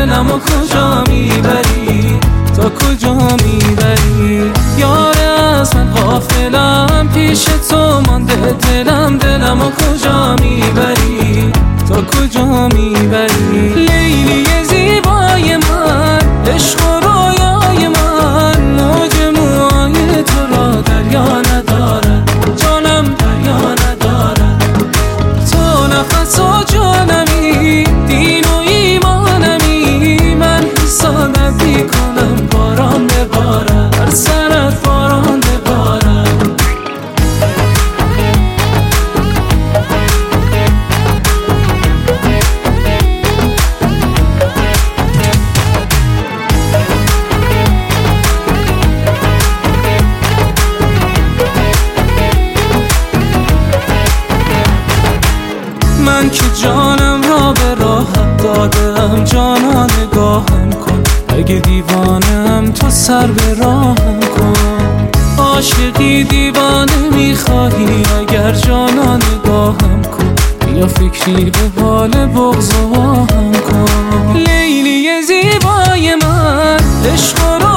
دلمو کجا میبری، تا کجا میبری؟ یاره از من غافلم، پیش تو مانده دلمو کجا میبری، تا کجا میبری؟ لیلی زیبای من، عشق و رویای من، موج موهای تو را دریا ندارد، جانم دریا ندارد. تو نفس و جانمی، دین و ایمانمی، من حسادت میکنم باران ببارد، بر سرت باران ببارد. من که جانم را به راحت دادم، جانا نگاهم کن، اگه دیوانم تو سر به راهم کن. عاشقی دیوانه میخواهی، اگر جانا نگاهم کن، بیا فکری به حال بغض و آهم کن. لیلی زیبای من، عشق و